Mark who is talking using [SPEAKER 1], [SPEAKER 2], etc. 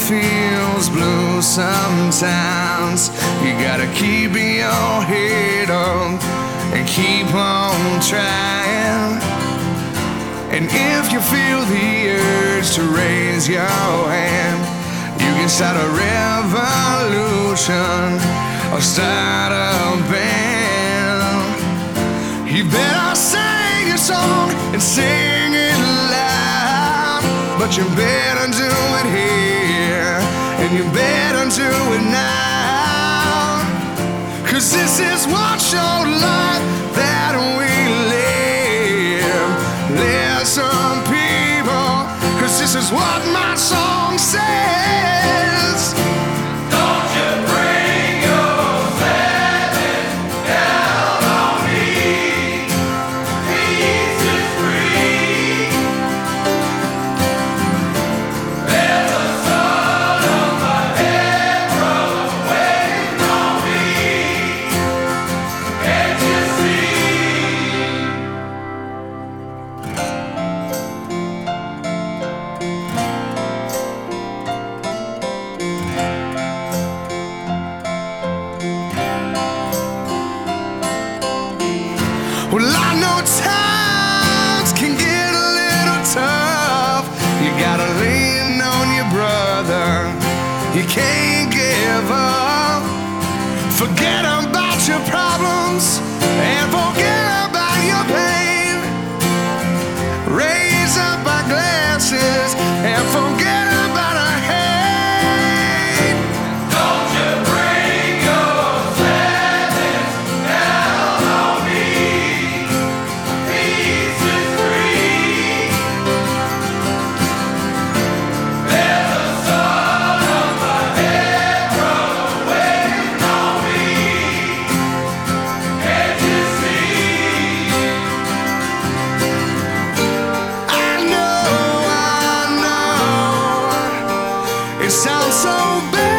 [SPEAKER 1] feels blue sometimes, you gotta keep your head up and keep on trying. And if you feel the urge to raise your hand, you can start a revolution or start a band. You better sing your song and sing it loud, but you better do it here, and you better do it now. 'Cause this is what your life that we live. Listen, people, 'cause this is what my song says.
[SPEAKER 2] Don't you bring your sadness down on me. Peace is free. There's a sun on my head, brother, waiting on me. Can't you see?
[SPEAKER 1] Well, I know times can get a little tough. You gotta lean on your brother. You can't give up. Forget about your problems and forget about your pain. Raise up our glasses and forget about our hate.
[SPEAKER 2] Don't you bring your sadness down on me. Peace is free. There's a sun on my head, brother, waiting on me. Can't you see?
[SPEAKER 1] I know, it sounds so bad.